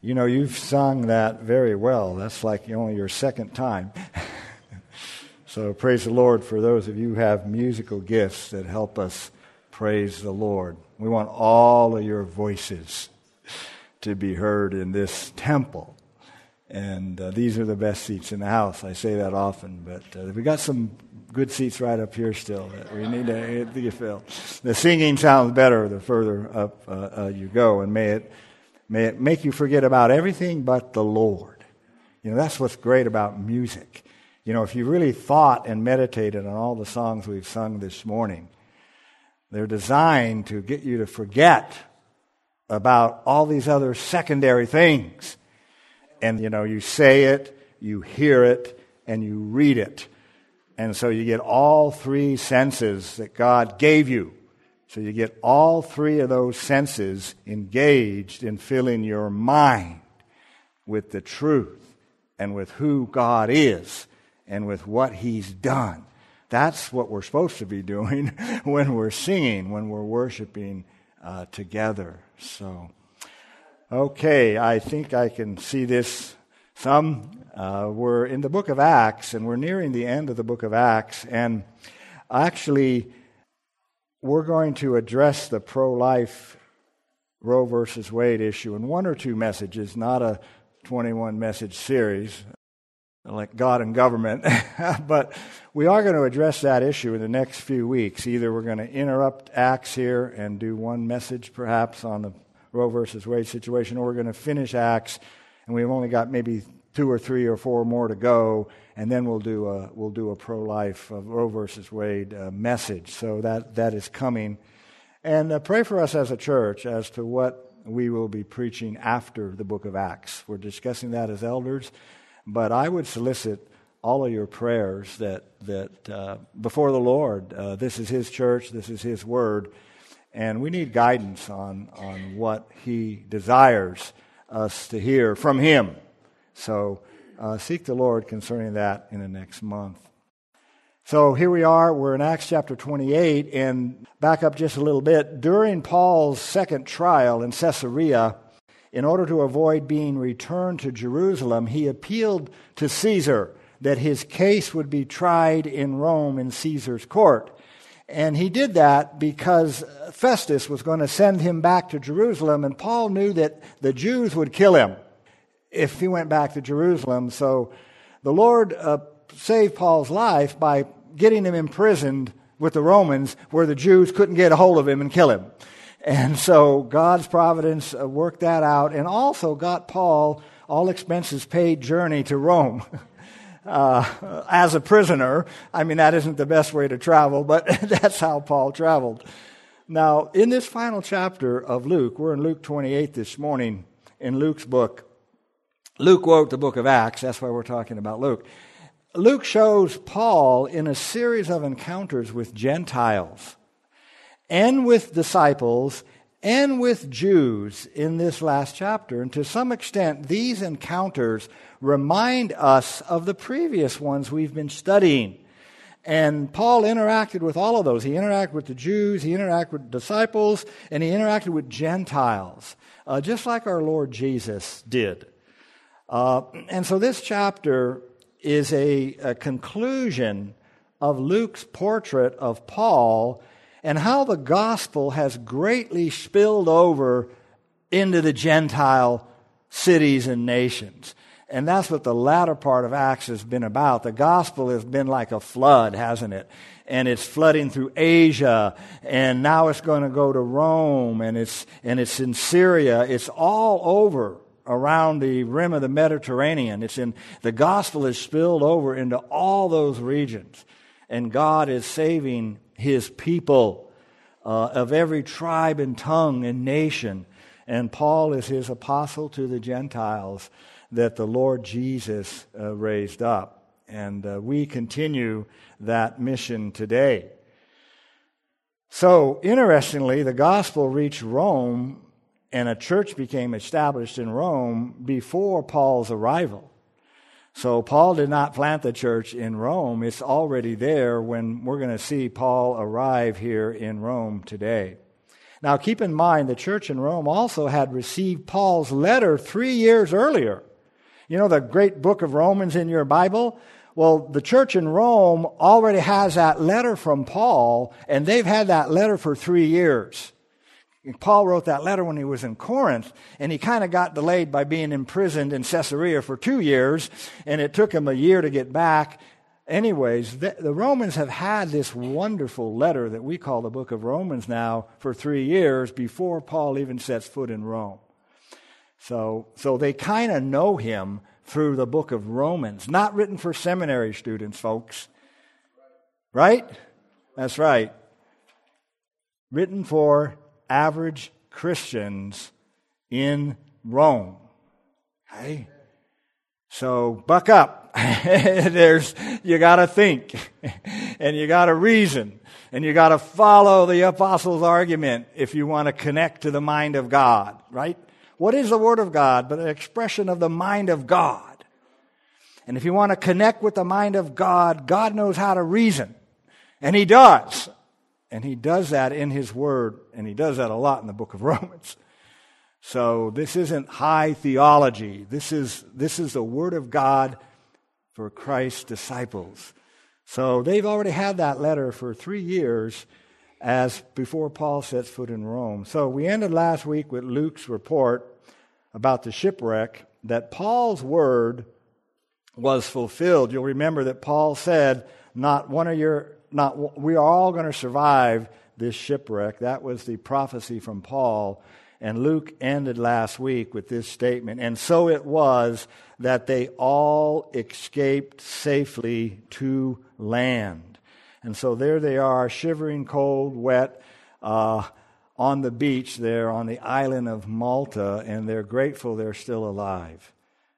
You know, you've sung that very well. That's like only your second time. So praise the Lord for those of you who have musical gifts that help us praise the Lord. We want all of your voices to be heard in this temple. And these are the best seats in the house. I say that often, but we got some good seats right up here still that we need to fill. The singing sounds better the further up you go, and may it make you forget about everything but the Lord. You know, that's what's great about music. You know, if you really thought and meditated on all the songs we've sung this morning, they're designed to get you to forget about all these other secondary things. And, you know, you say it, you hear it, and you read it. And so you get all three senses that God gave you. So you get all three of those senses engaged in filling your mind with the truth and with who God is and with what He's done. That's what we're supposed to be doing when we're singing, when we're worshiping together. So, okay, I think I can see this some. We're in the book of Acts, and we're nearing the end of the book of Acts, and actually we're going to address the pro-life Roe versus Wade issue in one or two messages, not a 21-message series like God and government, but we are going to address that issue in the next few weeks. Either we're going to interrupt Acts here and do one message perhaps on the Roe versus Wade situation, or we're going to finish Acts, and we've only got maybe 2 or 3 or 4 more to go, and then we'll do a pro-life Roe versus Wade message. So that is coming. And pray for us as a church as to what we will be preaching after the book of Acts. We're discussing that as elders, but I would solicit all of your prayers that before the Lord, this is His church, this is His word, and we need guidance on what He desires us to hear from Him. So seek the Lord concerning that in the next month. So here we are, we're in Acts chapter 28, and back up just a little bit. During Paul's second trial in Caesarea, in order to avoid being returned to Jerusalem, he appealed to Caesar that his case would be tried in Rome in Caesar's court. And he did that because Festus was going to send him back to Jerusalem, and Paul knew that the Jews would kill him if he went back to Jerusalem. So the Lord saved Paul's life by getting him imprisoned with the Romans where the Jews couldn't get a hold of him and kill him. And so God's providence worked that out, and also got Paul all expenses paid journey to Rome as a prisoner. I mean, that isn't the best way to travel, but that's how Paul traveled. Now, in this final chapter of Luke, we're in Luke 28 this morning, in Luke's book. Luke wrote the book of Acts, that's why we're talking about Luke. Luke shows Paul in a series of encounters with Gentiles and with disciples and with Jews in this last chapter. And to some extent, these encounters remind us of the previous ones we've been studying. And Paul interacted with all of those. He interacted with the Jews, he interacted with disciples, and he interacted with Gentiles, just like our Lord Jesus did. And so this chapter is a conclusion of Luke's portrait of Paul and how the gospel has greatly spilled over into the Gentile cities and nations. And that's what the latter part of Acts has been about. The gospel has been like a flood, hasn't it? And it's flooding through Asia, and now it's going to go to Rome, and it's in Syria. It's all over around the rim of the Mediterranean. The gospel is spilled over into all those regions. And God is saving His people of every tribe and tongue and nation. And Paul is His apostle to the Gentiles that the Lord Jesus raised up. And we continue that mission today. So, interestingly, the gospel reached Rome, and a church became established in Rome before Paul's arrival. So Paul did not plant the church in Rome. It's already there when we're going to see Paul arrive here in Rome today. Now keep in mind the church in Rome also had received Paul's letter 3 years earlier. You know the great book of Romans in your Bible? Well, the church in Rome already has that letter from Paul, and they've had that letter for 3 years. Paul wrote that letter when he was in Corinth, and he kind of got delayed by being imprisoned in Caesarea for 2 years, and it took him a year to get back. Anyways, the Romans have had this wonderful letter that we call the book of Romans now for 3 years before Paul even sets foot in Rome. So they kind of know him through the book of Romans. Not written for seminary students, folks. Right? That's right. Written for average Christians in Rome. Okay? So buck up. You got to think, and you got to reason, and you got to follow the apostles' argument if you want to connect to the mind of God, right? What is the Word of God but an expression of the mind of God? And if you want to connect with the mind of God, God knows how to reason, and He does. And He does that in His Word, and He does that a lot in the book of Romans. So this isn't high theology. This is the Word of God for Christ's disciples. So they've already had that letter for 3 years as before Paul sets foot in Rome. So we ended last week with Luke's report about the shipwreck, that Paul's word was fulfilled. You'll remember that Paul said, we are all going to survive this shipwreck. That was the prophecy from Paul. And Luke ended last week with this statement, and so it was that they all escaped safely to land. And so there they are, shivering, cold, wet, on the beach there on the island of Malta, and they're grateful they're still alive.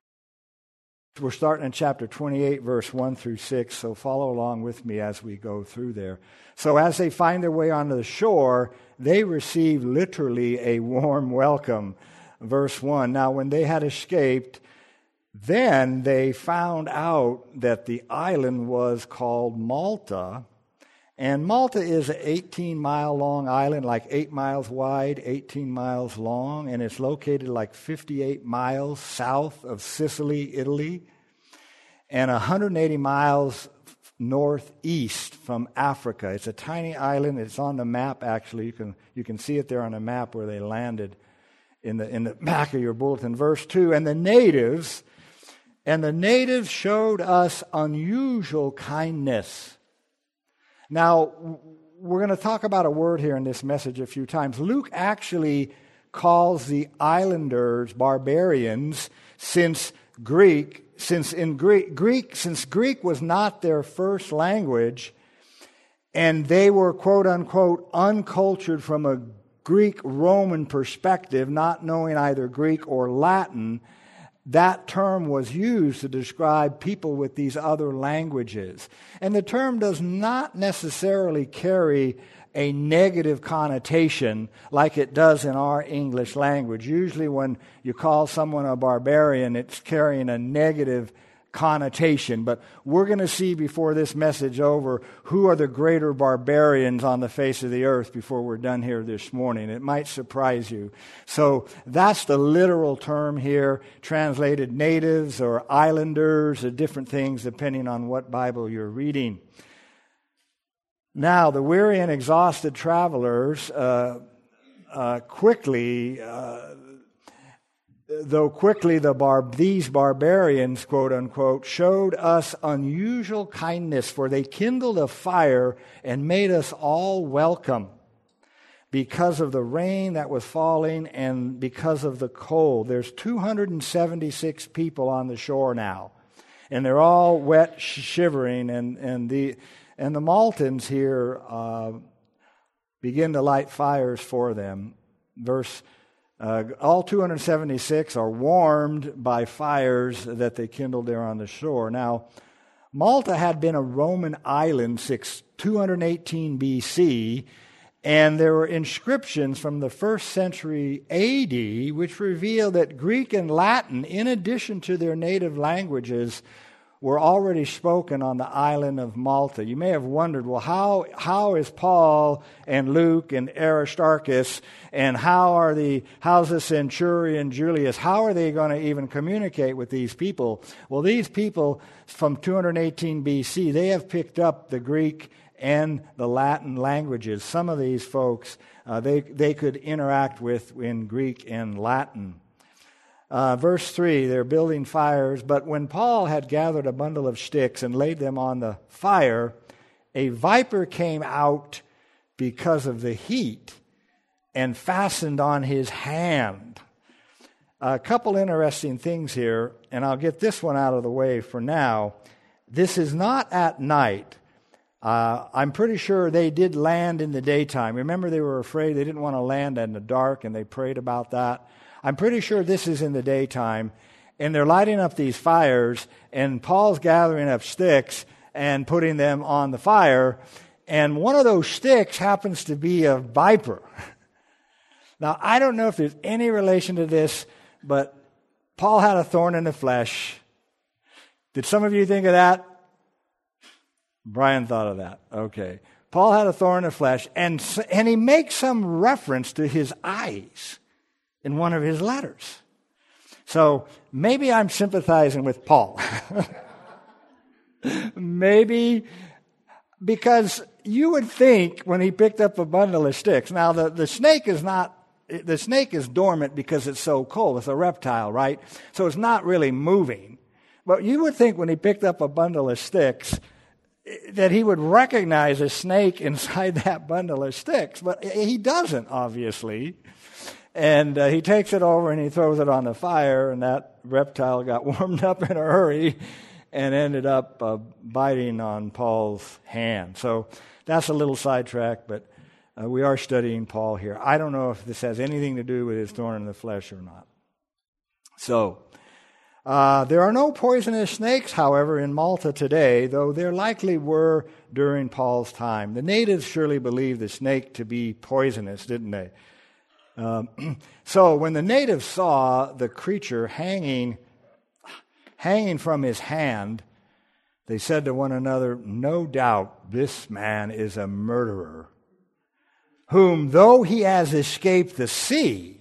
We're starting in chapter 28, verse 1 through 6, so follow along with me as we go through there. So as they find their way onto the shore, they receive literally a warm welcome. Verse 1, now when they had escaped, then they found out that the island was called Malta. And Malta is an 18-mile long island, like 8 miles wide, 18 miles long, and it's located like 58 miles south of Sicily, Italy, and 180 miles northeast from Africa. It's a tiny island. It's on the map, actually. You can see it there on the map where they landed in the back of your bulletin. Verse 2, and the natives showed us unusual kindness. Now, we're going to talk about a word here in this message a few times. Luke actually calls the islanders barbarians since Greek was not their first language, and they were, quote unquote, uncultured from a Greek-Roman perspective, not knowing either Greek or Latin. That term was used to describe people with these other languages. And the term does not necessarily carry a negative connotation like it does in our English language. Usually when you call someone a barbarian, it's carrying a negative connotation. But we're going to see before this message over who are the greater barbarians on the face of the earth before we're done here this morning. It might surprise you. So that's the literal term here, translated natives or islanders or different things depending on what Bible you're reading. Now, the weary and exhausted travelers quickly these barbarians, quote unquote, showed us unusual kindness, for they kindled a fire and made us all welcome because of the rain that was falling and because of the cold. There's 276 people on the shore now, and they're all wet, shivering, and the Maltans here begin to light fires for them. All 276 are warmed by fires that they kindled there on the shore. Now, Malta had been a Roman island since 218 BC, and there were inscriptions from the 1st century AD which reveal that Greek and Latin, in addition to their native languages, were already spoken on the island of Malta. You may have wondered, well, how is Paul and Luke and Aristarchus and how's the centurion Julius, how are they going to even communicate with these people? Well, these people from 218 BC, they have picked up the Greek and the Latin languages. Some of these folks, they could interact with in Greek and Latin. Verse 3, they're building fires. But when Paul had gathered a bundle of sticks and laid them on the fire, a viper came out because of the heat and fastened on his hand. A couple interesting things here, and I'll get this one out of the way for now. This is not at night. I'm pretty sure they did land in the daytime. Remember, they were afraid they didn't want to land in the dark, and they prayed about that. I'm pretty sure this is in the daytime, and they're lighting up these fires, and Paul's gathering up sticks and putting them on the fire, and one of those sticks happens to be a viper. Now, I don't know if there's any relation to this, but Paul had a thorn in the flesh. Did some of you think of that? Brian thought of that. Okay. Paul had a thorn in the flesh, and he makes some reference to his eyes in one of his letters. So maybe I'm sympathizing with Paul. Maybe because you would think when he picked up a bundle of sticks. Now the snake is dormant because it's so cold. It's a reptile, right? So it's not really moving. But you would think when he picked up a bundle of sticks that he would recognize a snake inside that bundle of sticks. But he doesn't, obviously. And he takes it over and he throws it on the fire, and that reptile got warmed up in a hurry and ended up biting on Paul's hand. So that's a little sidetrack, but we are studying Paul here. I don't know if this has anything to do with his thorn in the flesh or not. So there are no poisonous snakes, however, in Malta today, though there likely were during Paul's time. The natives surely believed the snake to be poisonous, didn't they? So when the natives saw the creature hanging from his hand, they said to one another, "No doubt this man is a murderer, whom though he has escaped the sea,"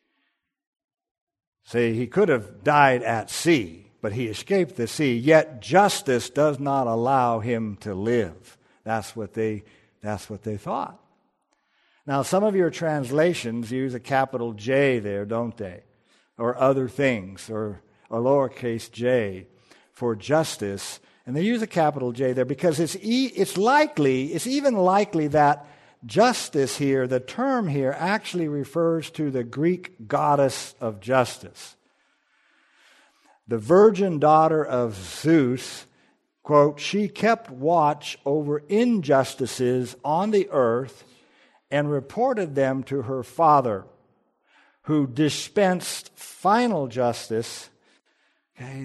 see, he could have died at sea, but he escaped the sea, "yet justice does not allow him to live." That's what they thought. Now, some of your translations use a capital J there, don't they? Or other things, or a lowercase j for justice. And they use a capital J there because it's even likely that justice here, the term here, actually refers to the Greek goddess of justice. The virgin daughter of Zeus, quote, "she kept watch over injustices on the earth and reported them to her father, who dispensed final justice." Okay,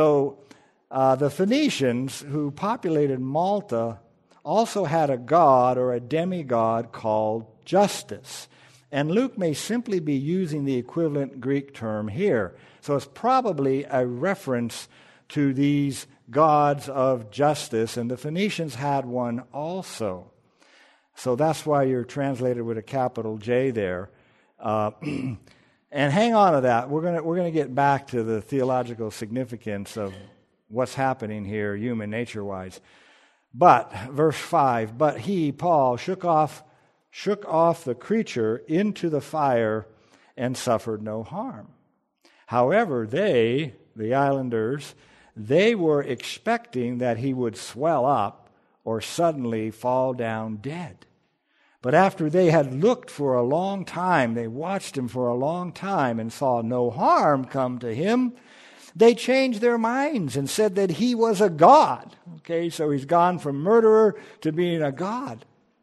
the Phoenicians who populated Malta also had a god or a demigod called Justice. And Luke may simply be using the equivalent Greek term here. So it's probably a reference to these gods of justice, and the Phoenicians had one also. So that's why you're translated with a capital J there. And hang on to that. We're gonna get back to the theological significance of what's happening here, human nature-wise. But verse 5, but he, Paul, shook off the creature into the fire and suffered no harm. However, they, the islanders, they were expecting that he would swell up or suddenly fall down dead. But after they had looked for a long time, they watched him for a long time and saw no harm come to him, they changed their minds and said that he was a god. Okay, so he's gone from murderer to being a god.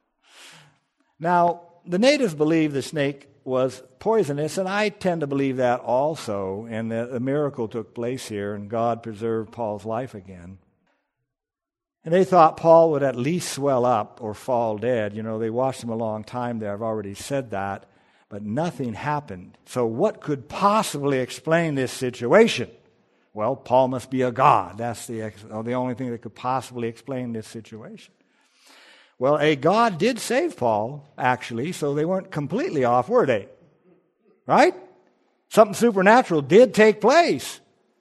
Now, the natives believed the snake was poisonous, and I tend to believe that also, and that a miracle took place here, and God preserved Paul's life again. And they thought Paul would at least swell up or fall dead. You know, they watched him a long time there. I've already said that. But nothing happened. So what could possibly explain this situation? Well, Paul must be a god. That's the only thing that could possibly explain this situation. Well, a god did save Paul, actually, so they weren't completely off, were they? Right? Something supernatural did take place.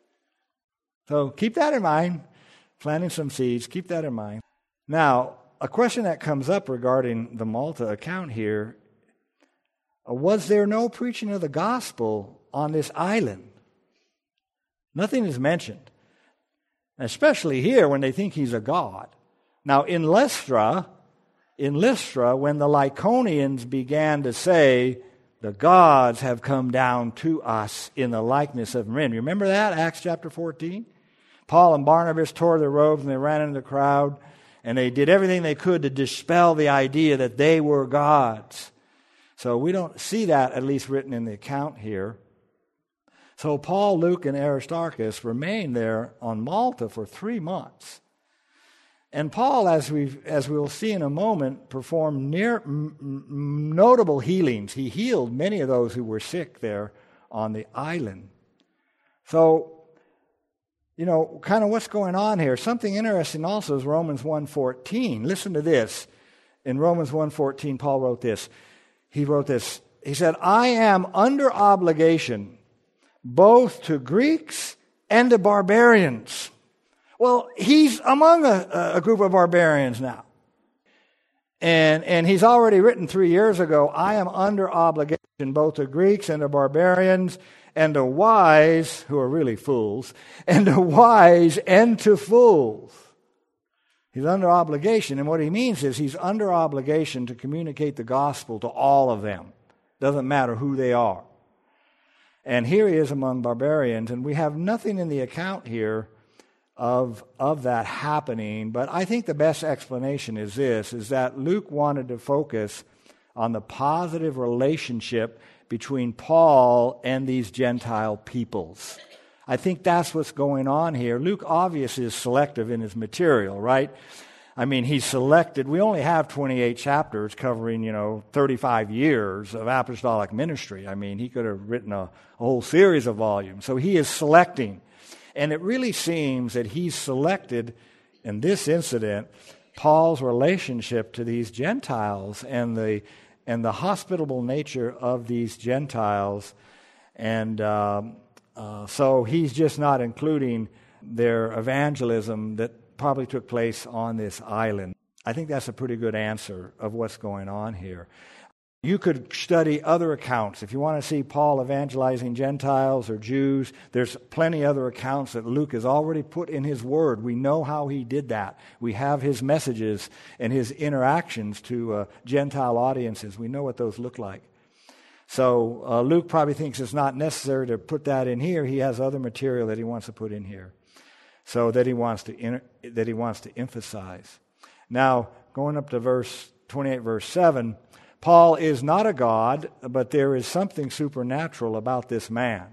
So keep that in mind. Planting some seeds, keep that in mind. Now, a question that comes up regarding the Malta account here, was there no preaching of the gospel on this island? Nothing is mentioned, especially here when they think he's a god. Now, in Lystra, when the Lycaonians began to say, the gods have come down to us in the likeness of men. Remember that, Acts chapter 14? Paul and Barnabas tore their robes and they ran into the crowd and they did everything they could to dispel the idea that they were gods. So we don't see that, at least written in the account here. So Paul, Luke, and Aristarchus remained there on Malta for 3 months. And Paul, as we'll see in a moment, performed notable healings. He healed many of those who were sick there on the island. So, kind of what's going on here. Something interesting also is Romans 1:14. Listen to this. In Romans 1:14, Paul wrote this. He wrote this. He said, I am under obligation both to Greeks and to barbarians. Well, he's among a group of barbarians now. And he's already written 3 years ago, I am under obligation both to Greeks and to barbarians and to wise, who are really fools, and to wise and to fools. He's under obligation, and what he means is he's under obligation to communicate the gospel to all of them. Doesn't matter who they are. And here he is among barbarians, and we have nothing in the account here of that happening, but I think the best explanation is this, is that Luke wanted to focus on the positive relationship between Paul and these Gentile peoples. I think that's what's going on here. Luke obviously is selective in his material, right? I mean, he's selected. We only have 28 chapters covering, 35 years of apostolic ministry. I mean, he could have written a whole series of volumes. So he is selecting. And it really seems that he's selected, in this incident, Paul's relationship to these Gentiles and the hospitable nature of these Gentiles. And so he's just not including their evangelism that probably took place on this island. I think that's a pretty good answer of what's going on here. You could study other accounts. If you want to see Paul evangelizing Gentiles or Jews, there's plenty other accounts that Luke has already put in his word. We know how he did that. We have his messages and his interactions to Gentile audiences. We know what those look like. So Luke probably thinks it's not necessary to put that in here. He has other material that he wants to put in here, so that he wants to emphasize. Now, going up to verse 28, verse 7, Paul is not a god, but there is something supernatural about this man.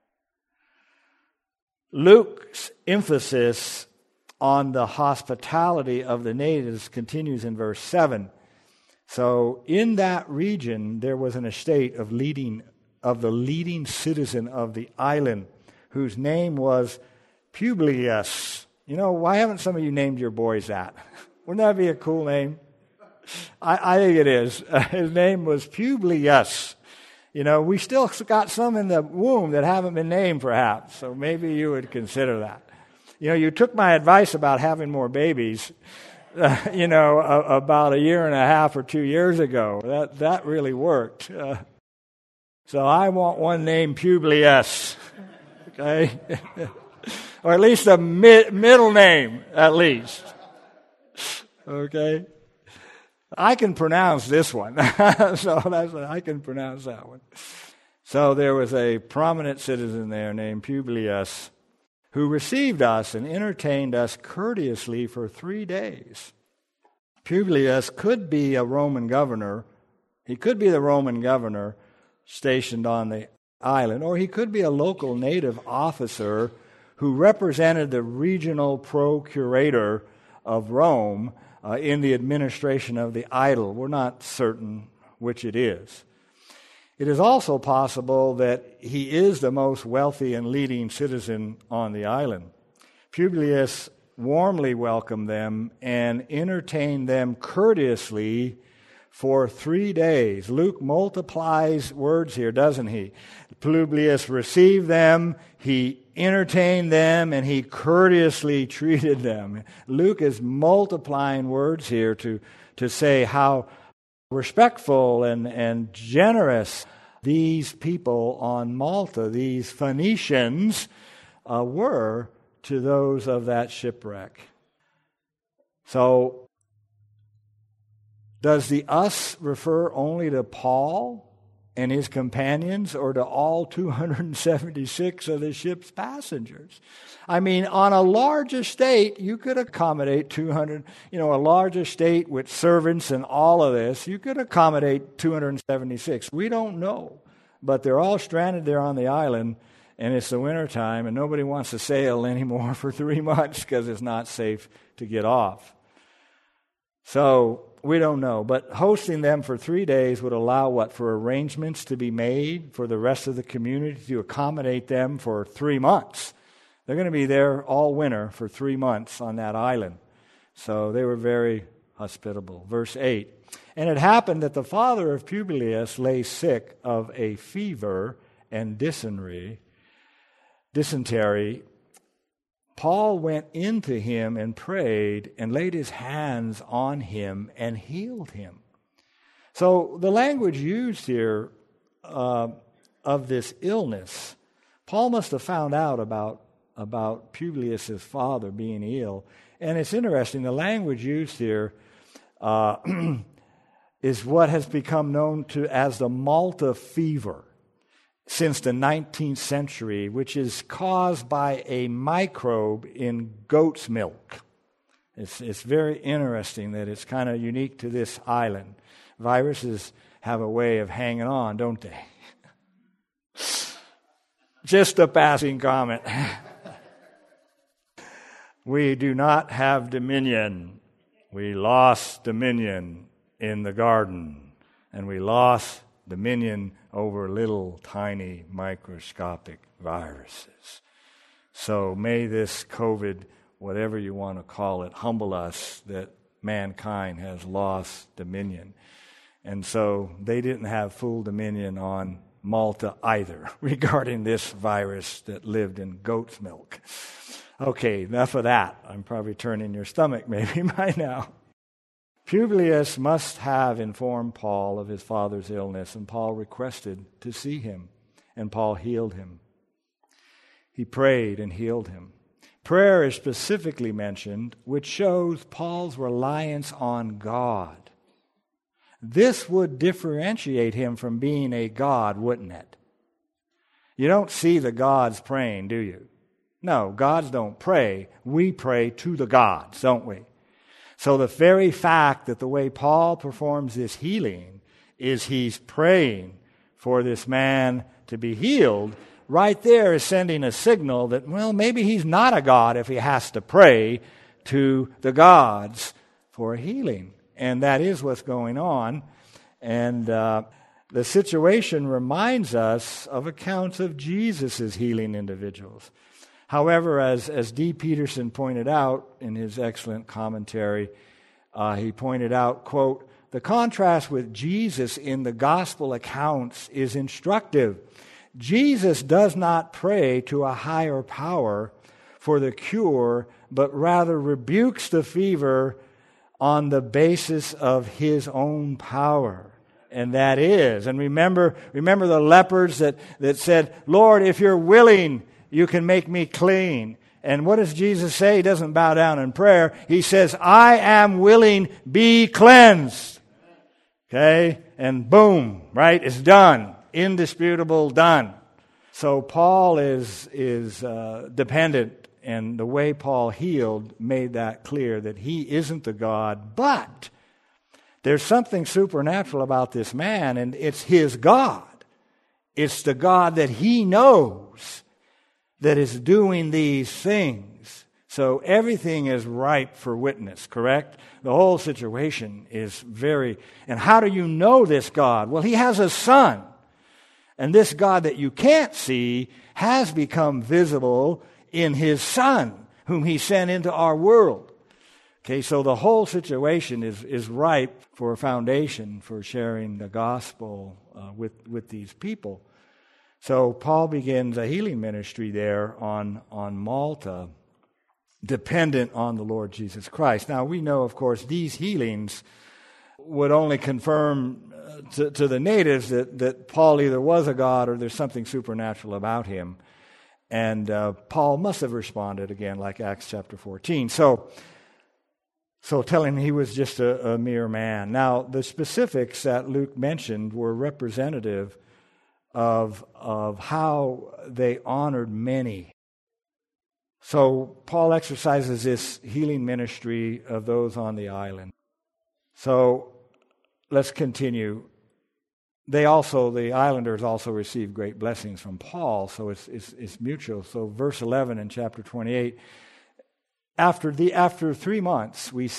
Luke's emphasis on the hospitality of the natives continues in verse 7. So in that region, there was an estate of the leading citizen of the island, whose name was Publius. Why haven't some of you named your boys that? Wouldn't that be a cool name? I think it is. His name was Publius. We still got some in the womb that haven't been named, perhaps. So maybe you would consider that. You took my advice about having more babies, about a year and a half or 2 years ago. That really worked. So I want one named Publius. Okay? Or at least a middle name, at least. Okay? I can pronounce this one. I can pronounce that one. So there was a prominent citizen there named Publius who received us and entertained us courteously for 3 days. Publius could be a Roman governor. He could be the Roman governor stationed on the island, or he could be a local native officer who represented the regional procurator of Rome in the administration of the idol. We're not certain which it is. It is also possible that he is the most wealthy and leading citizen on the island. Publius warmly welcomed them and entertained them courteously for 3 days. Luke multiplies words here, doesn't he? Publius received them, he entertained them, and he courteously treated them. Luke is multiplying words here to say how respectful and generous these people on Malta, these Phoenicians, were to those of that shipwreck. So, does the us refer only to Paul and his companions, or to all 276 of the ship's passengers? I mean, on a large estate, you could accommodate 200, a large estate with servants and all of this, you could accommodate 276. We don't know. But they're all stranded there on the island, and it's the wintertime, and nobody wants to sail anymore for 3 months because it's not safe to get off. So, we don't know, but hosting them for 3 days would allow for arrangements to be made for the rest of the community to accommodate them for 3 months. They're going to be there all winter for 3 months on that island. So they were very hospitable. Verse 8, and it happened that the father of Publius lay sick of a fever and dysentery. Paul went into him and prayed and laid his hands on him and healed him. So the language used here of this illness, Paul must have found out about Publius' father being ill. And it's interesting, the language used here is what has become known as the Malta fever since the 19th century, which is caused by a microbe in goat's milk. It's very interesting that it's kind of unique to this island. Viruses have a way of hanging on, don't they? Just a passing comment. We do not have dominion. We lost dominion in the garden, and we lost dominion over little tiny microscopic viruses. So may this COVID, whatever you want to call it, humble us that mankind has lost dominion. And so they didn't have full dominion on Malta either regarding this virus that lived in goat's milk. Okay, enough of that. I'm probably turning your stomach maybe by now. Publius must have informed Paul of his father's illness, and Paul requested to see him, and Paul healed him. He prayed and healed him. Prayer is specifically mentioned, which shows Paul's reliance on God. This would differentiate him from being a god, wouldn't it? You don't see the gods praying, do you? No, gods don't pray. We pray to the gods, don't we? So the very fact that the way Paul performs this healing is he's praying for this man to be healed, right there is sending a signal that, well, maybe he's not a god if he has to pray to the gods for healing. And that is what's going on. And the situation reminds us of accounts of Jesus' healing individuals. However, as D. Peterson pointed out in his excellent commentary, he pointed out, quote, the contrast with Jesus in the gospel accounts is instructive. Jesus does not pray to a higher power for the cure, but rather rebukes the fever on the basis of his own power. And that is, and remember the lepers that said, Lord, if you're willing, you can make me clean. And what does Jesus say? He doesn't bow down in prayer. He says, I am willing, be cleansed. Okay? And boom, right? It's done. Indisputable, done. So Paul is dependent, and the way Paul healed made that clear that he isn't the God, but there's something supernatural about this man, and it's his God. It's the God that he knows that is doing these things. So everything is ripe for witness, correct? The whole situation is and how do you know this God? Well, he has a son And this God that you can't see has become visible in His Son, whom He sent into our world. Okay, so the whole situation is ripe for a foundation for sharing the gospel with these people. So Paul begins a healing ministry there on Malta, dependent on the Lord Jesus Christ. Now we know, of course, these healings would only confirm to the natives that Paul either was a god or there's something supernatural about him. And Paul must have responded again, like Acts chapter 14. So telling he was just a mere man. Now, the specifics that Luke mentioned were representative of how they honored many. So Paul exercises this healing ministry of those on the island. So let's continue. The islanders also received great blessings from Paul, so it's mutual. So verse 11 in chapter 28. After 3 months, we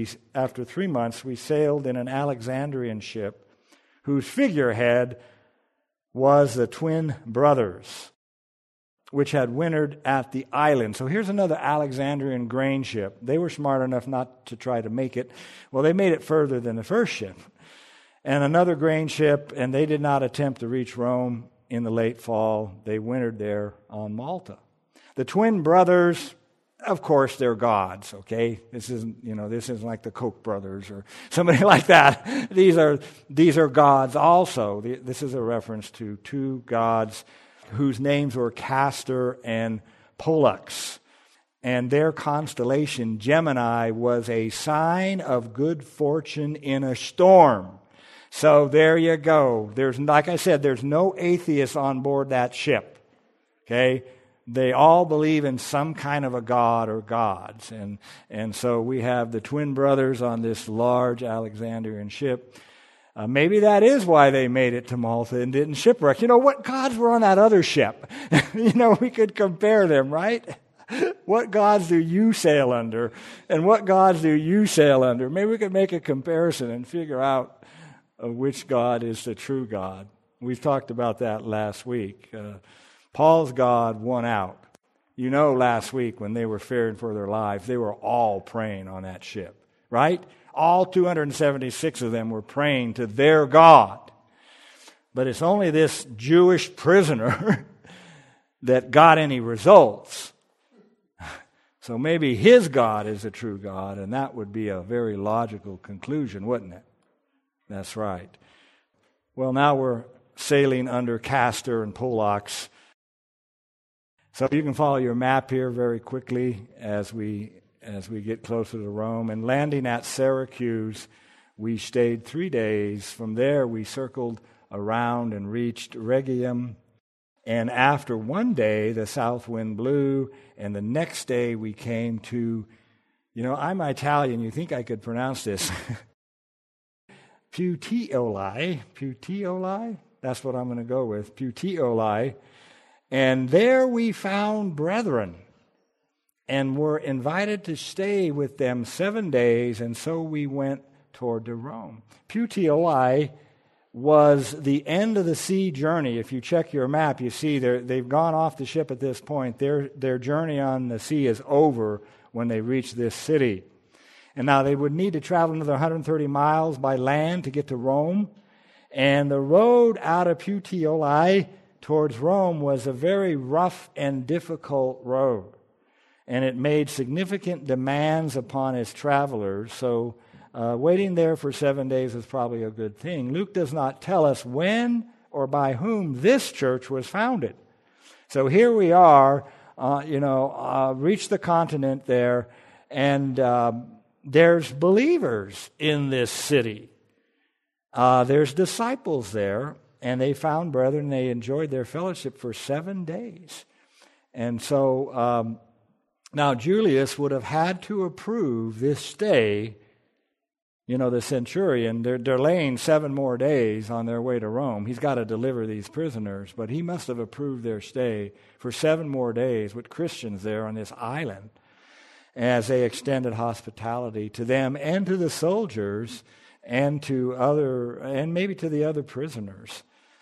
sailed in an Alexandrian ship whose figurehead was the twin brothers, which had wintered at the island. So here's another Alexandrian grain ship. They were smart enough not to try to make it. Well, they made it further than the first ship. And another grain ship, and they did not attempt to reach Rome in the late fall. They wintered there on Malta. The twin brothers, of course, they're gods, okay? This isn't like the Koch brothers or somebody like that. These are gods also. This is a reference to two gods whose names were Castor and Pollux. And their constellation, Gemini, was a sign of good fortune in a storm. So there you go. Like I said, there's no atheists on board that ship. Okay? They all believe in some kind of a god or gods. And so we have the twin brothers on this large Alexandrian ship. Maybe that is why they made it to Malta and didn't shipwreck. You know, what gods were on that other ship? We could compare them, right? What gods do you sail under? And what gods do you sail under? Maybe we could make a comparison and figure out which God is the true God. We've talked about that last week. Paul's God won out. Last week when they were fearing for their lives, they were all praying on that ship, right? All 276 of them were praying to their God. But it's only this Jewish prisoner that got any results. So maybe his God is the true God, and that would be a very logical conclusion, wouldn't it? That's right. Well, now we're sailing under Castor and Pollux. So you can follow your map here very quickly as we get closer to Rome. And landing at Syracuse, we stayed 3 days. From there, we circled around and reached Rhegium. And after 1 day, the south wind blew, and the next day we came to, I'm Italian, you think I could pronounce this. Puteoli, that's what I'm going to go with, Puteoli. And there we found brethren and were invited to stay with them 7 days, and so we went toward to Rome. Puteoli was the end of the sea journey. If you check your map, you see they've gone off the ship at this point. Their journey on the sea is over when they reach this city. And now they would need to travel another 130 miles by land to get to Rome. And the road out of Puteoli towards Rome was a very rough and difficult road. And it made significant demands upon its travelers. So waiting there for 7 days was probably a good thing. Luke does not tell us when or by whom this church was founded. So here we are, reached the continent there, and there's believers in this city. There's disciples there, and they found brethren. They enjoyed their fellowship for 7 days. And so now Julius would have had to approve this stay. The centurion, they're delaying 7 more days on their way to Rome. He's got to deliver these prisoners, but he must have approved their stay for 7 more days with Christians there on this island, as they extended hospitality to them and to the soldiers and maybe to the other prisoners.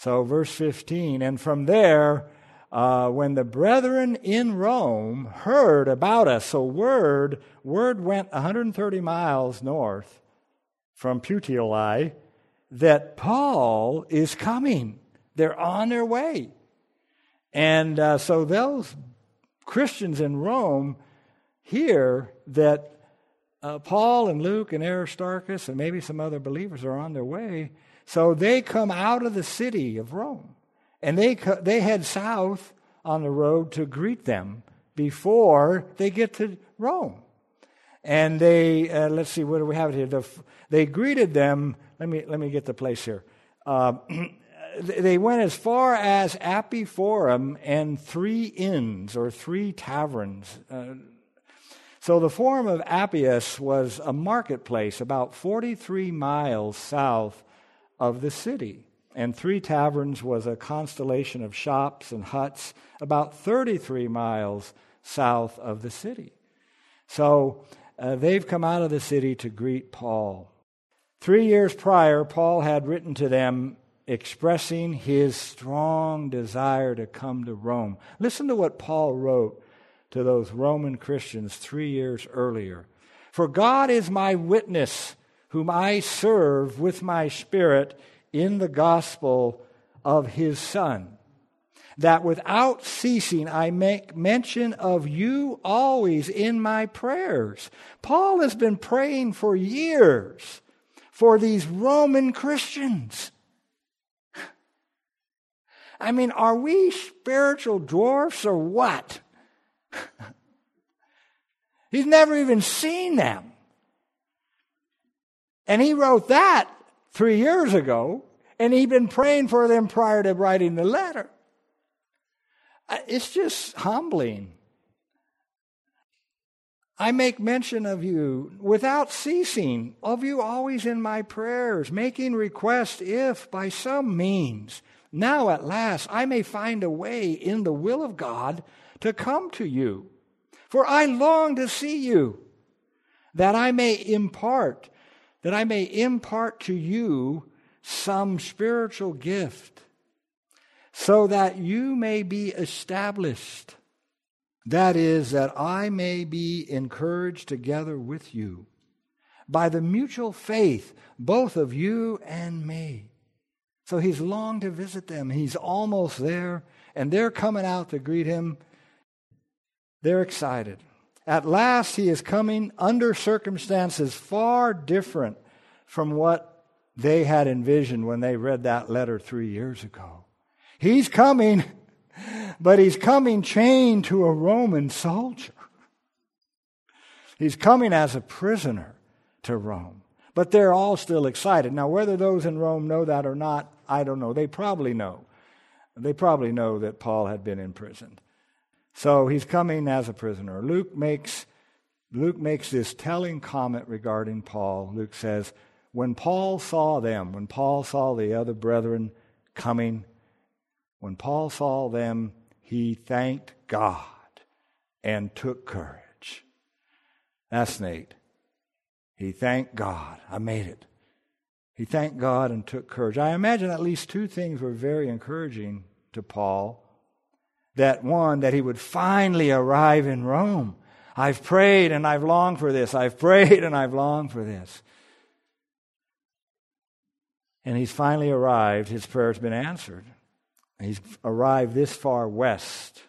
So verse 15, and from there, when the brethren in Rome heard about us, so word went 130 miles north from Puteoli that Paul is coming. They're on their way. And so those Christians in Rome hear that Paul and Luke and Aristarchus and maybe some other believers are on their way. So they come out of the city of Rome. And they head south on the road to greet them before they get to Rome. And they, let's see, what do we have here? They greeted them. Let me get the place here. They went as far as Apiforum and 3 inns or 3 taverns. So the Forum of Appius was a marketplace about 43 miles south of the city. And 3 taverns was a constellation of shops and huts about 33 miles south of the city. So they've come out of the city to greet Paul. 3 years prior, Paul had written to them expressing his strong desire to come to Rome. Listen to what Paul wrote to those Roman Christians 3 years earlier. For God is my witness, whom I serve with my spirit in the gospel of his Son, that without ceasing I make mention of you always in my prayers. Paul has been praying for years for these Roman Christians. I mean, are we spiritual dwarfs or what? He's never even seen them. And he wrote that 3 years ago, and he'd been praying for them prior to writing the letter. It's just humbling. I make mention of you without ceasing, of you always in my prayers, making request if by some means, now at last, I may find a way in the will of God to come to you. For I long to see you, that I may impart to you some spiritual gift, so that you may be established. That is, that I may be encouraged together with you by the mutual faith, both of you and me. So he's longed to visit them. He's almost there, and they're coming out to greet him. They're excited. At last, he is coming under circumstances far different from what they had envisioned when they read that letter 3 years ago. He's coming, but he's coming chained to a Roman soldier. He's coming as a prisoner to Rome. But they're all still excited. Now, whether those in Rome know that or not, I don't know. They probably know. They probably know that Paul had been imprisoned. So he's coming as a prisoner. Luke makes this telling comment regarding Paul. Luke says, when Paul saw the other brethren coming, when Paul saw them, he thanked God and took courage. That's Nate. He thanked God. I made it. He thanked God and took courage. I imagine at least 2 things were very encouraging to Paul. That one, that he would finally arrive in Rome. I've prayed and I've longed for this. I've prayed and I've longed for this. And he's finally arrived. His prayer's been answered. He's arrived this far west.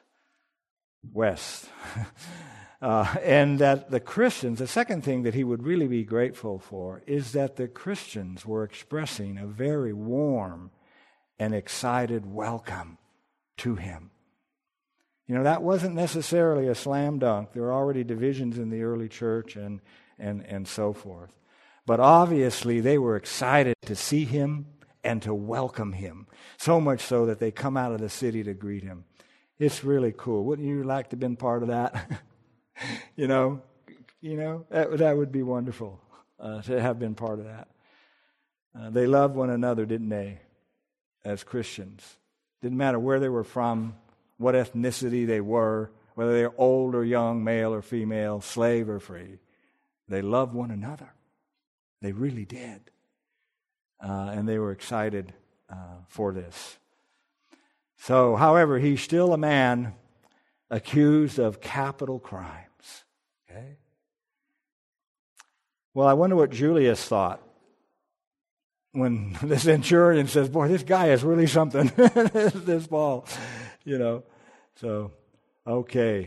And that the Christians, the second thing that he would really be grateful for is that the Christians were expressing a very warm and excited welcome to him. You know, that wasn't necessarily a slam dunk. There were already divisions in the early church and so forth. But obviously they were excited to see him and to welcome him, so much so that they come out of the city to greet him. It's really cool. Wouldn't you like to have been part of that? you know, that would be wonderful to have been part of that. They loved one another, didn't they, as Christians? Didn't matter where they were from, what ethnicity they were, whether they were old or young, male or female, slave or free. They loved one another. They really did. And they were excited for this. So, however, he's still a man accused of capital crimes. Okay? Well, I wonder what Julius thought when the centurion says, boy, this guy is really something, this Paul, So, okay.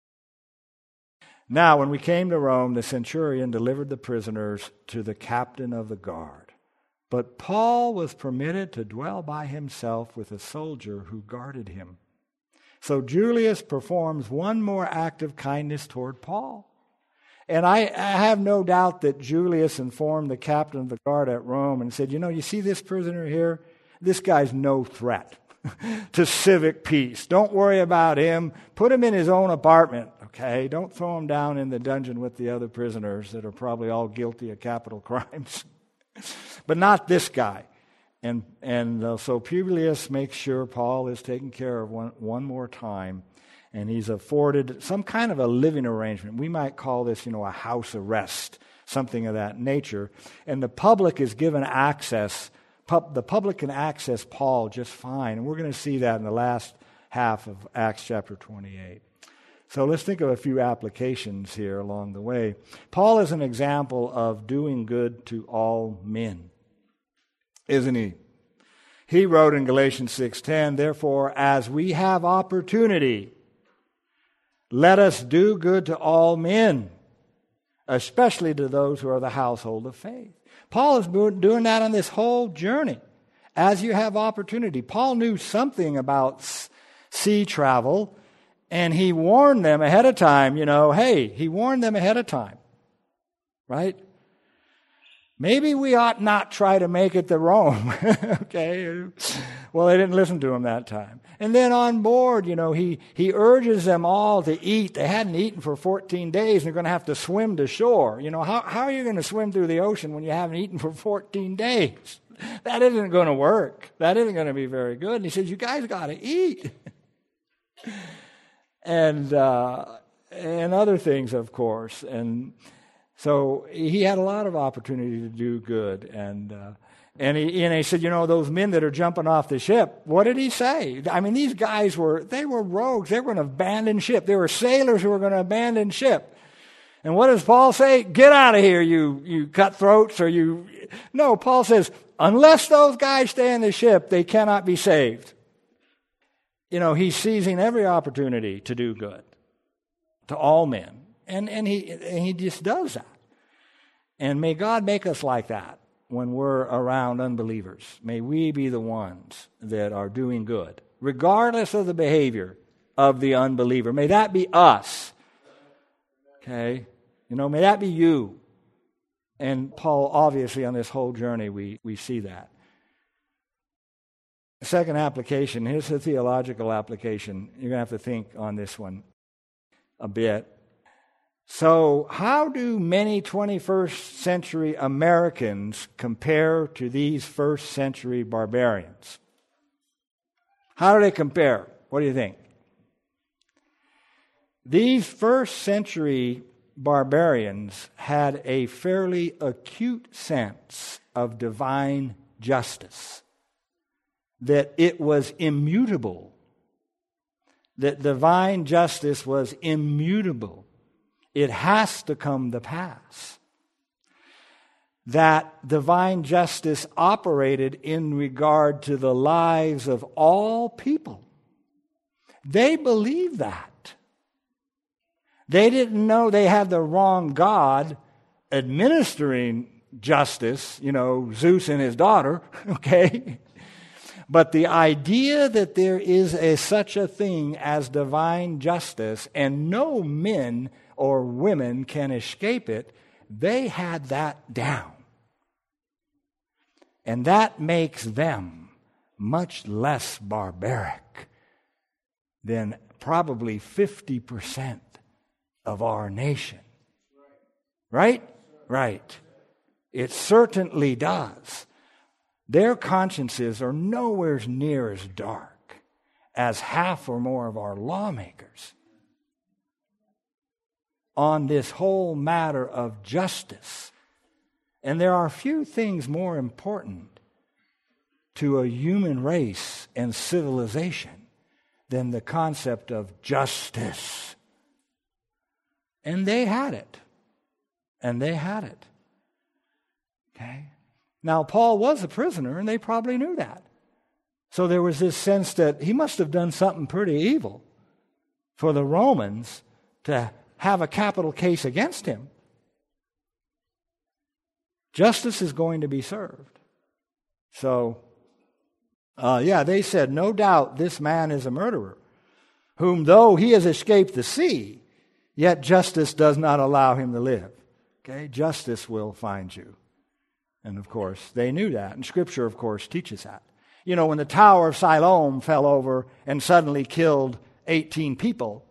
Now, when we came to Rome, the centurion delivered the prisoners to the captain of the guard. But Paul was permitted to dwell by himself with a soldier who guarded him. So Julius performs one more act of kindness toward Paul. And I have no doubt that Julius informed the captain of the guard at Rome and said, you see this prisoner here? This guy's no threat to civic peace. Don't worry about him. Put him in his own apartment, okay? Don't throw him down in the dungeon with the other prisoners that are probably all guilty of capital crimes. But not this guy. And so Publius makes sure Paul is taken care of one more time, and he's afforded some kind of a living arrangement. We might call this, a house arrest, something of that nature. And the public is given access. The public can access Paul just fine. And we're going to see that in the last half of Acts chapter 28. So let's think of a few applications here along the way. Paul is an example of doing good to all men, isn't he? He wrote in Galatians 6:10, therefore, as we have opportunity, let us do good to all men, especially to those who are the household of faith. Paul is doing that on this whole journey. As you have opportunity. Paul knew something about sea travel, and he warned them ahead of time, he warned them ahead of time, right? Maybe we ought not try to make it to Rome, okay? Well, they didn't listen to him that time. And then on board, he urges them all to eat. They hadn't eaten for 14 days, and they're going to have to swim to shore. How are you going to swim through the ocean when you haven't eaten for 14 days? That isn't going to work. That isn't going to be very good. And he says, you guys got to eat. And other things, of course. And so he had a lot of opportunity to do good. And he said, those men that are jumping off the ship, what did he say? I mean, these guys were rogues. They were going to abandon ship. They were sailors who were going to abandon ship. And what does Paul say? Get out of here, you cutthroats, No, Paul says, unless those guys stay in the ship, they cannot be saved. He's seizing every opportunity to do good to all men. And he just does that. And may God make us like that when we're around unbelievers. May we be the ones that are doing good, regardless of the behavior of the unbeliever. May that be us. Okay? May that be you. And Paul, obviously, on this whole journey, we see that. Second application, here's the theological application. You're going to have to think on this one a bit. So, how do many 21st century Americans compare to these first century barbarians? How do they compare? What do you think? These first century barbarians had a fairly acute sense of divine justice, that it was immutable, that divine justice was immutable. It has to come to pass. That divine justice operated in regard to the lives of all people. They believed that. They didn't know they had the wrong God administering justice, Zeus and his daughter, okay? But the idea that there is such a thing as divine justice and no men or women can escape it, they had that down. And that makes them much less barbaric than probably 50% of our nation. Right? Right. It certainly does. Their consciences are nowhere near as dark as half or more of our lawmakers on this whole matter of justice. And there are few things more important to a human race and civilization than the concept of justice. And they had it. And they had it. Okay? Now, Paul was a prisoner, and they probably knew that. So there was this sense that he must have done something pretty evil for the Romans to have a capital case against him. Justice is going to be served. So, they said, no doubt this man is a murderer, whom though he has escaped the sea, yet justice does not allow him to live. Okay, justice will find you. And of course, they knew that. And Scripture, of course, teaches that. You know, when the Tower of Siloam fell over and suddenly killed 18 people,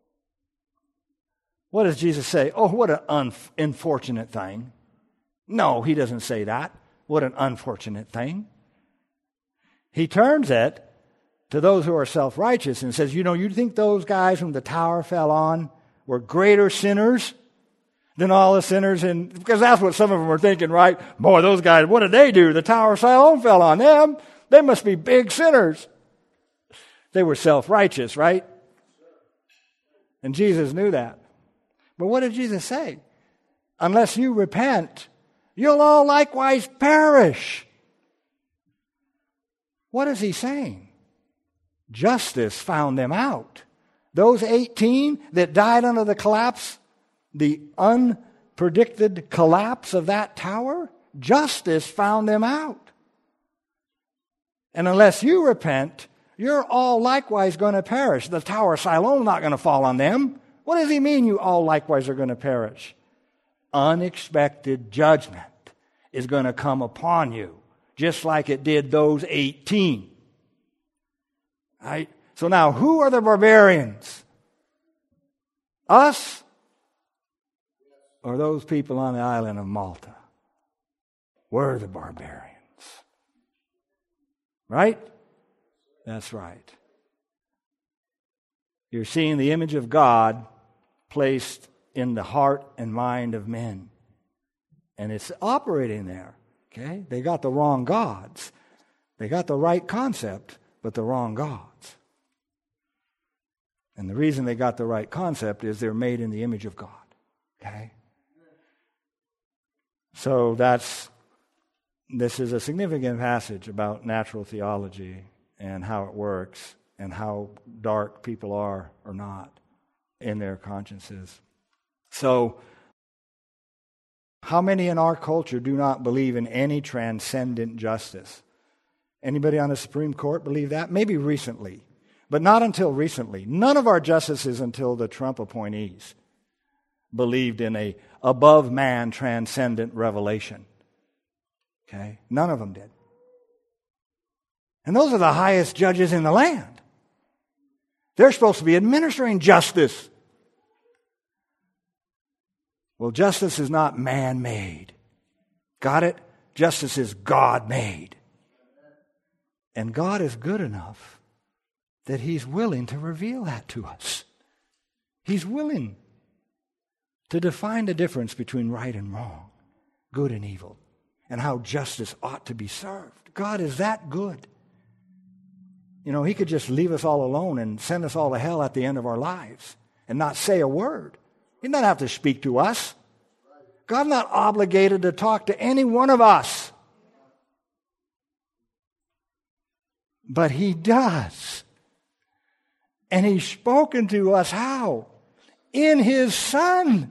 what does Jesus say? Oh, what an unfortunate thing. No, he doesn't say that. What an unfortunate thing. He turns it to those who are self-righteous and says, you think those guys whom the tower fell on were greater sinners than all the sinners in, because that's what some of them were thinking, right? Boy, those guys, what did they do? The Tower of Siloam fell on them. They must be big sinners. They were self-righteous, right? And Jesus knew that. But what did Jesus say? Unless you repent, you'll all likewise perish. What is he saying? Justice found them out. Those 18 that died under the collapse, the unpredicted collapse of that tower, justice found them out. And unless you repent, you're all likewise going to perish. The Tower of Siloam is not going to fall on them. What does he mean you all likewise are going to perish? Unexpected judgment is going to come upon you, just like it did those 18. Right? So now, who are the barbarians? Us? Or those people on the island of Malta? We're the barbarians. Right? That's right. You're seeing the image of God placed in the heart and mind of men. And it's operating there. Okay? They got the wrong gods. They got the right concept, but the wrong gods. And the reason they got the right concept is they're made in the image of God. Okay? So this is a significant passage about natural theology and how it works and how dark people are or not in their consciences. So, how many in our culture do not believe in any transcendent justice? Anybody on the Supreme Court believe that? Maybe recently, but not until recently. None of our justices until the Trump appointees believed in a above-man transcendent revelation. Okay? None of them did. And those are the highest judges in the land. They're supposed to be administering justice. Well, justice is not man-made. Got it? Justice is God-made. And God is good enough that He's willing to reveal that to us. He's willing to define the difference between right and wrong, good and evil, and how justice ought to be served. God is that good. You know, He could just leave us all alone and send us all to hell at the end of our lives and not say a word. He doesn't have to speak to us. God's not obligated to talk to any one of us. But He does. And He's spoken to us how? In His Son.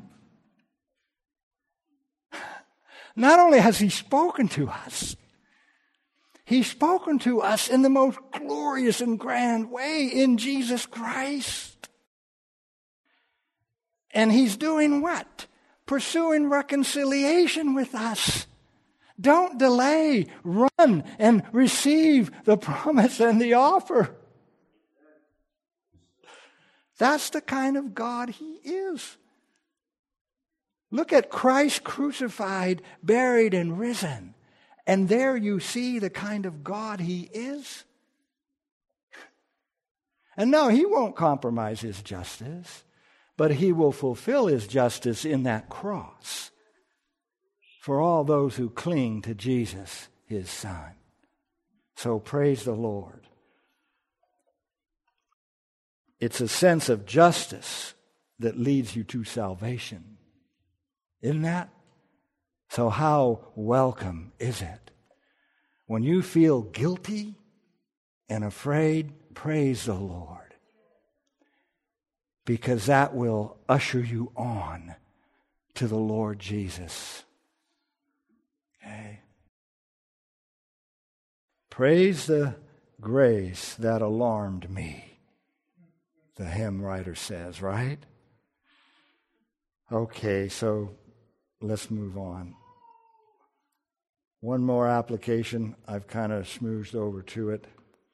Not only has He spoken to us, He's spoken to us in the most glorious and grand way in Jesus Christ. And He's doing what? Pursuing reconciliation with us. Don't delay. Run and receive the promise and the offer. That's the kind of God He is. Look at Christ crucified, buried, and risen. And there you see the kind of God He is. And no, He won't compromise His justice, but He will fulfill His justice in that cross for all those who cling to Jesus, His Son. So praise the Lord. It's a sense of justice that leads you to salvation. Isn't that? So how welcome is it? When you feel guilty and afraid, praise the Lord, because that will usher you on to the Lord Jesus. Okay? Praise the grace that alarmed me, the hymn writer says, right? Okay, so let's move on. One more application. I've kind of smoothed over to it.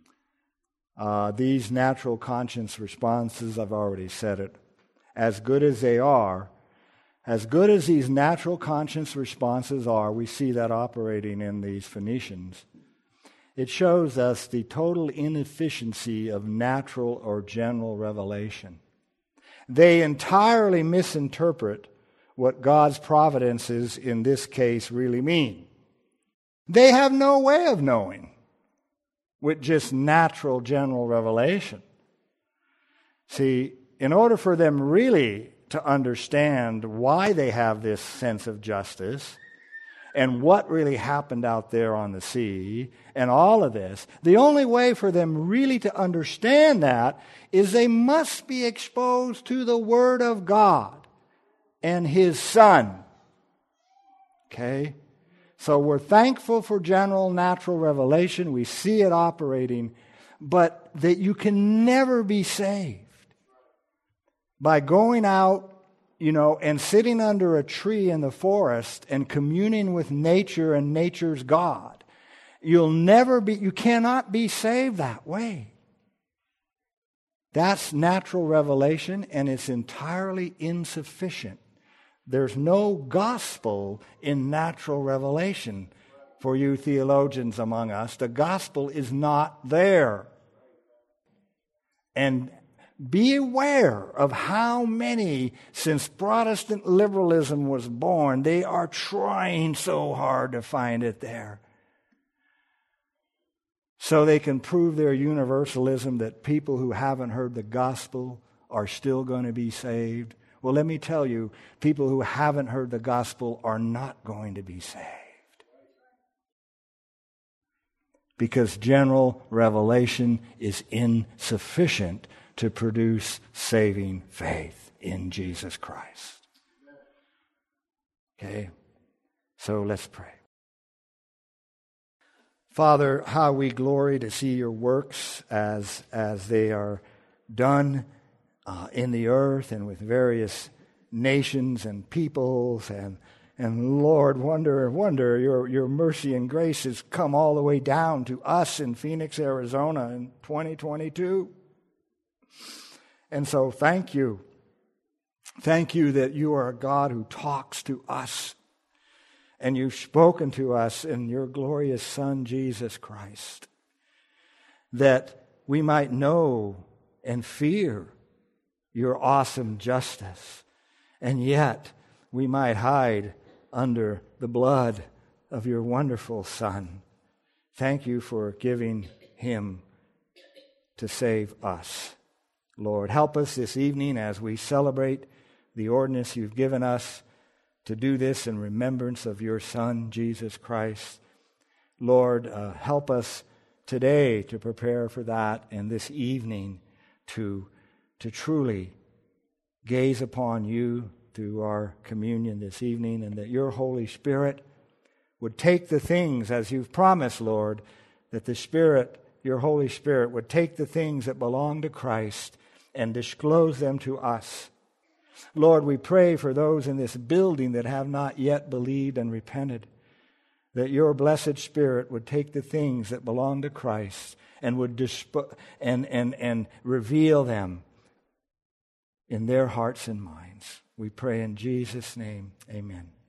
These natural conscience responses, I've already said it, as good as they are, as good as these natural conscience responses are, we see that operating in these Phoenicians. It shows us the total inefficiency of natural or general revelation. They entirely misinterpret what God's providences in this case really mean. They have no way of knowing with just natural general revelation. See, in order for them really to understand why they have this sense of justice and what really happened out there on the sea and all of this, the only way for them really to understand that is they must be exposed to the Word of God and His Son. Okay? So we're thankful for general natural revelation. We see it operating, but that you can never be saved by going out, and sitting under a tree in the forest and communing with nature and nature's God. You cannot be saved that way. That's natural revelation, and it's entirely insufficient. There's no gospel in natural revelation for you theologians among us. The gospel is not there. And be aware of how many, since Protestant liberalism was born, they are trying so hard to find it there. So they can prove their universalism that people who haven't heard the gospel are still going to be saved. Well, let me tell you, people who haven't heard the gospel are not going to be saved. Because general revelation is insufficient to produce saving faith in Jesus Christ. Okay? So let's pray. Father, how we glory to see your works as they are done in the earth and with various nations and peoples, and Lord, wonder your mercy and grace has come all the way down to us in Phoenix, Arizona in 2022. And so thank you. Thank you that you are a God who talks to us, and you've spoken to us in your glorious Son, Jesus Christ, that we might know and fear your awesome justice, and yet we might hide under the blood of your wonderful Son. Thank you for giving him to save us. Lord, help us this evening as we celebrate the ordinance you've given us to do this in remembrance of your Son, Jesus Christ. Lord, help us today to prepare for that, and this evening to truly gaze upon you through our communion this evening, and that your Holy Spirit would take the things, as you've promised, Lord, that the Spirit, your Holy Spirit, would take the things that belong to Christ and disclose them to us. Lord, we pray for those in this building that have not yet believed and repented, that your blessed Spirit would take the things that belong to Christ and would and reveal them in their hearts and minds. We pray in Jesus' name, amen.